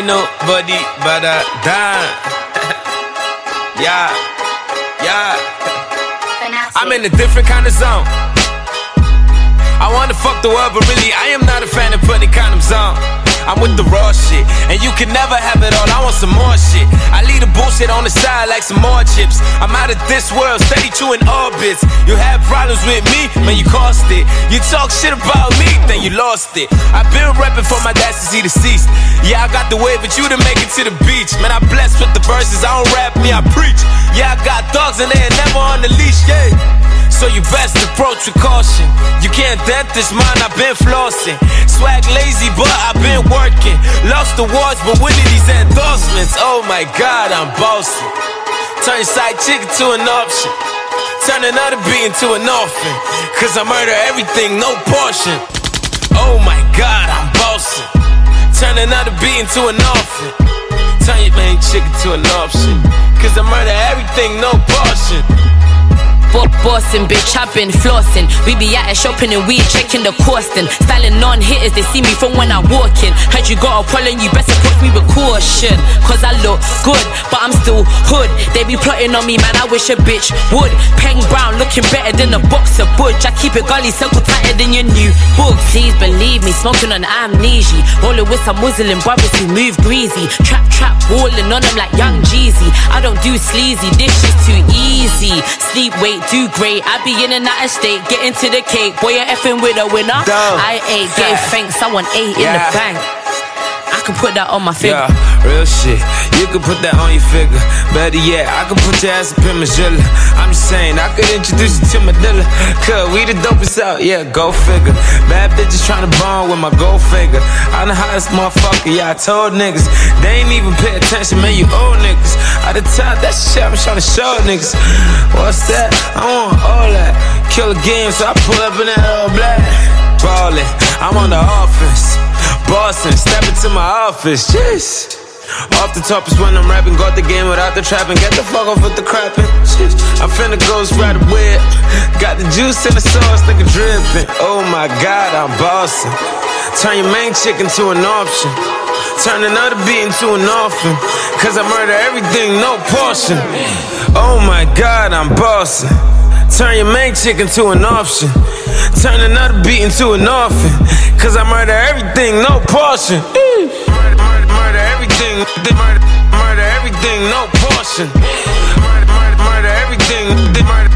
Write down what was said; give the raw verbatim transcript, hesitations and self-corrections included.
ain't nobody but a dime. Yeah, yeah. I'm in a different kind of zone. I wanna fuck the world, but really I am not a fan of putting condoms on. I'm with the raw shit, and you can never have it all. I want some more shit. I leave the bullshit on the side like some more chips. I'm out of this world, thirty-two in orbits. You have problems with me, man, you cost it. You talk shit about me, then you lost it. I've been repping for my dad since he deceased. Yeah, I got the way, but you to make it to the beach. Man, I'm blessed with the verses. I don't rap me, I preach. Yeah, I got dogs and they ain't never on the leash, yeah. So you best approach with caution. You can't dent this mind, I've been flossing. Swag lazy, but I've been working. Lost awards, but winning these endorsements. Oh my God, I'm bossing. Turn your side chick into an option. Turn another beat into an orphan. Cause I murder everything, no portion. Oh my God, I'm bossing. Turn another beat into an orphan. Turn your main chick into an option. Cause I murder everything, no portion. Bossing, bitch, I've been flossing. We be out shopping and we checking the costing. Styling non-hitters, they see me from when I walk in. Heard you got a problem, you best approach me with caution. Cause I look good, but I'm still hood. They be plotting on me, man, I wish a bitch would. Peng Brown looking better than a box of budge. I keep it gully circle tighter than your new book. Please believe me, smoking on amnesia. Rolling with some Muslim brothers who move greasy. Trap, trap, walling on them like young Jeezy. I don't do sleazy, this shit's too easy. Sleep, wait, do great. I be in and out of state, get into the cake. Boy, you're effing with a winner. Dumb. I ate, gave thanks, I want eight yeah. in the bank. I can put that on my figure. Yeah, real shit. You can put that on your figure. Better yet, I can put your ass up in my zilla. I'm just saying, I could introduce you to my dealer. Cause we the dopest out, yeah, go figure. Bad bitches tryna bond with my gold figure. I'm the hottest motherfucker, yeah, I told niggas. They ain't even pay attention, man, you old niggas. At the top, that shit I'm tryna show niggas. What's that? I want all that. Kill a game, so I pull up in that all black. Ballin', I'm on the offense. Boston, step into my office, jeez. Off the top is when I'm rapping. Got the game without the trapping. Get the fuck off with the crapping, jeez. I'm finna ghost ride a whip. Got the juice in the sauce, nigga drippin'. Oh my God, I'm bossing. Turn your main chick into an option. Turn another beat into an orphan. Cause I murder everything, no portion. Oh my God, I'm bossing. Turn your main chick into an option. Turn another beat into an orphan. Cause I murder everything, no portion. Murder, murder, murder everything. Murder, murder everything, no portion. Murder, murder, murder everything. Murder.